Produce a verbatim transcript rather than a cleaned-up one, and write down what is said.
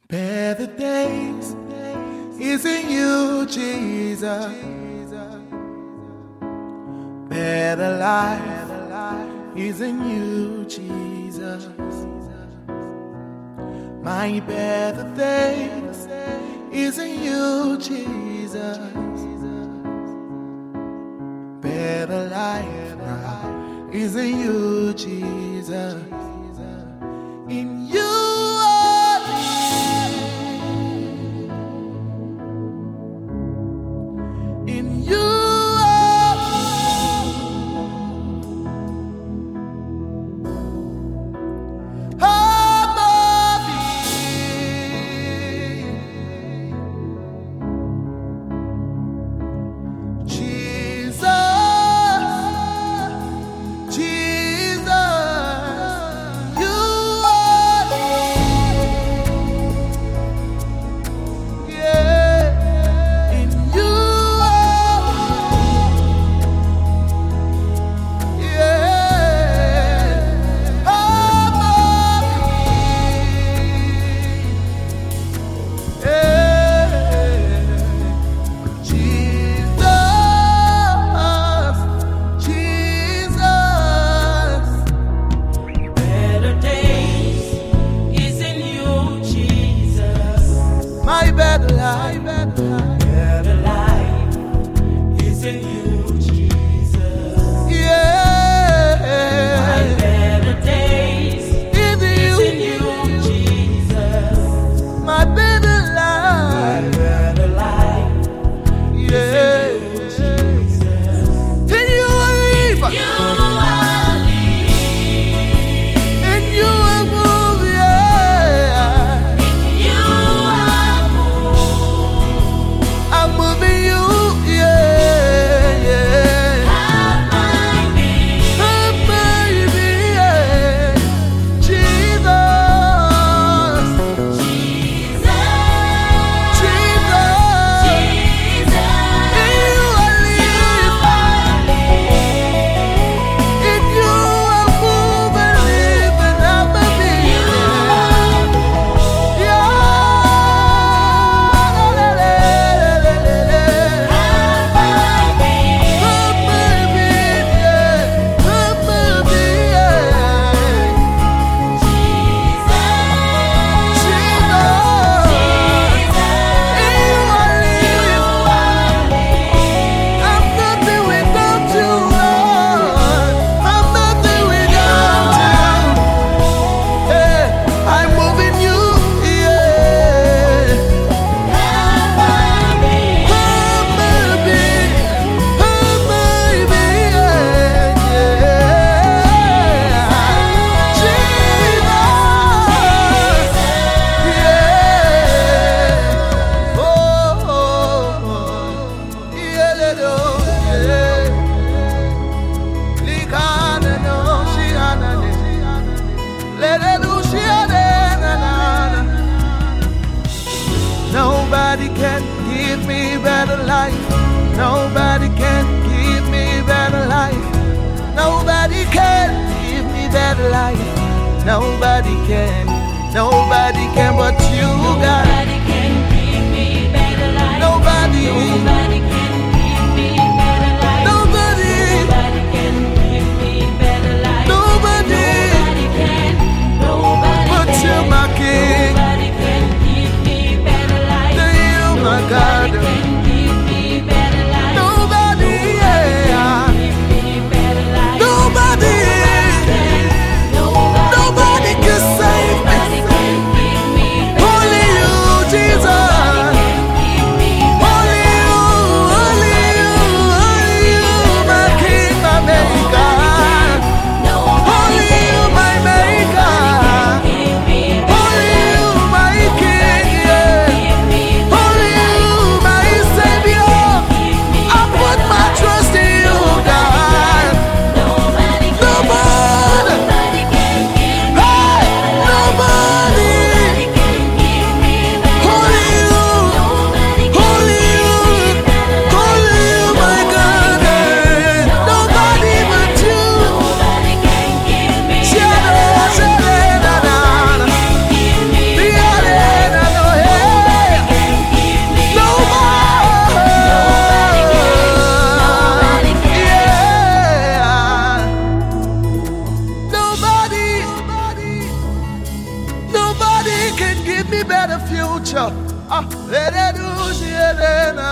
Better days is in you, Jesus. Better life is in you, Jesus. My better days is in you, Jesus. Better life is in you, Jesus. In you. In you, Jesus, Jesus, you are, yeah, in you. My better life, better life is in you, Jesus. Yeah, my better days is in you, Jesus. My better life, my better life, yeah, is in you, Jesus. Till you leave, you are leave, and you are move, yeah. I'm moving you, yeah, yeah. Have my baby, have my baby, yeah. Jesus, Jesus, Jesus, Jesus. In you I live, in you I move and live and have my baby, yeah. Nobody can give me better life. Nobody can give me better life. Nobody can give me better life. Nobody can. Nobody can but you, God. Nobody can give me better life. Nobody. Nobody can give me better life. Nobody. Nobody can give me better life. Nobody. Nobody can. Nobody But can. you, my King. Nobody can give me better life. To you, my God. Nobody can give me better life. Nobody, yeah. Give me better life. Nobody. Nobody Nobody can save me. Nobody can give me better Ah, let it do, she,